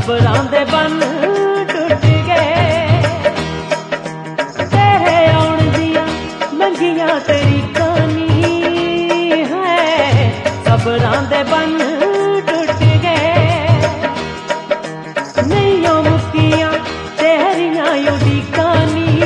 सब्रां दे बन टुट गए, तेरे आउण दियां लंघियां तरीकां नी है, सब्रां दे बन टुट गए, नहीं मुक्कियां तेरियां उड़ीकां नी,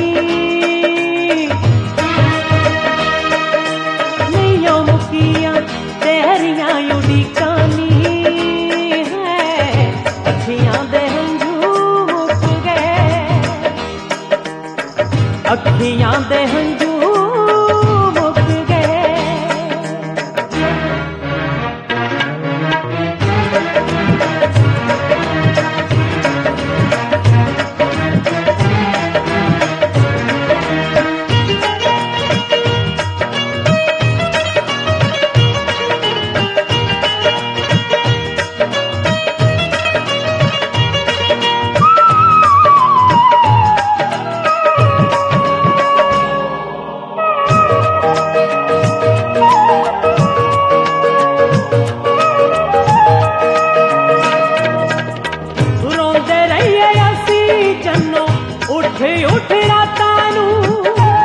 नहीं मुक्कियां तेरियां उड़ीकां नी है, अखियां दे हंझू मुक गए, अखियां दे हंझू मुक गए। उठ रातां नूं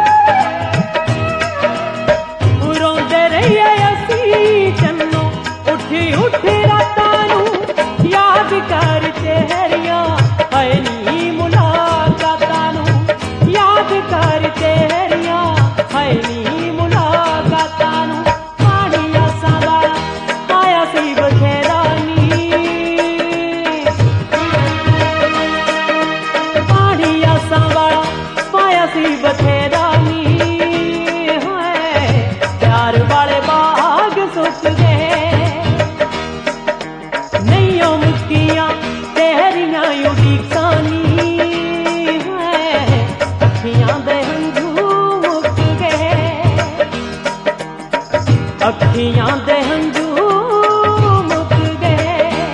रोंदे रहिए असीं चन्नो, उठ रातां नूं याद कर तेरियां है नी मुलाकातां नूं, याद कर तेरियां है नी मुलाकातां नूं, पानी आसां वाला आया सी बथेरा नी, पानी आसां वाला पाया सी बथेरा नी है, प्यार वाले बाग सुख गए, नहीं मुक्कियां तेरियां उड़ीकां नी है, अखियां दे हंझू मुक गए, अखियां दे हंझू मुक गए।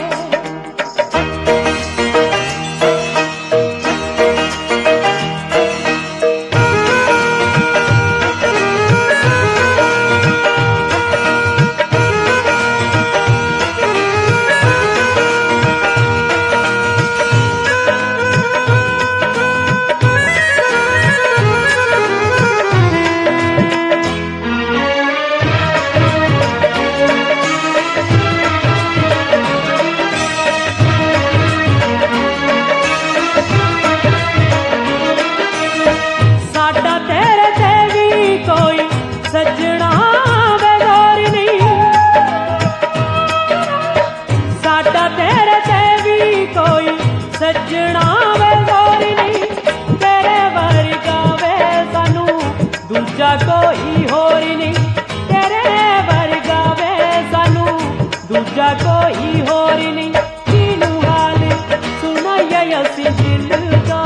सजना वे गौर नहीं, साडा तेरे ते भी कोई सजना वे गौर नहीं, तेरे वर्गा वे सानू दूजा कोई होर नहीं, तेरे वर्गा वे सानू दूजा कोई होर नहीं, कीनू हाल सुनाइए असी दिल दा,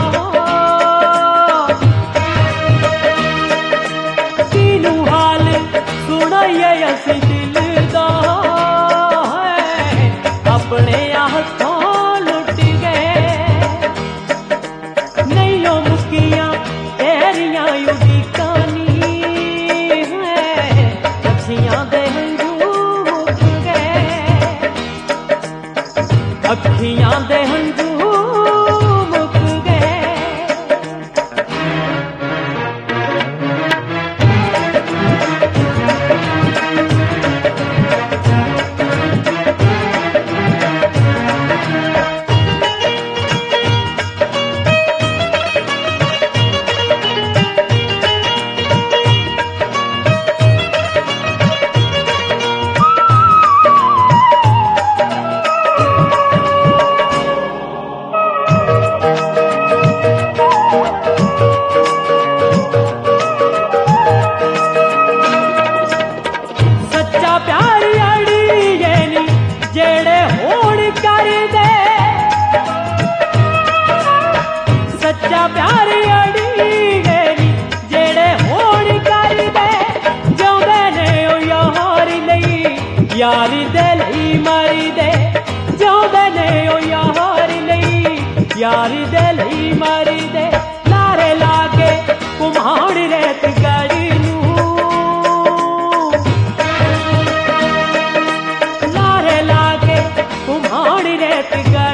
सुनाइए असी दिल दा है, अपने हाथों लुट गए, नहीं मुक्कियां तेरियां उड़ीकां नी है, अखियां दे हंझू मुक गए, अखियां दे हंझू मुक गए। सच्चा प्यार अड़ी गई जेड़े होण कर दे, जिउंदे ने ओ यार लई यार दे लई मर दे, जिउंदे ने ओ यार लई यार दे लई मर दे, लारे लागे घुमाण रेत गड़ी नूं, लारे लागे घुमाण रेत गड़ी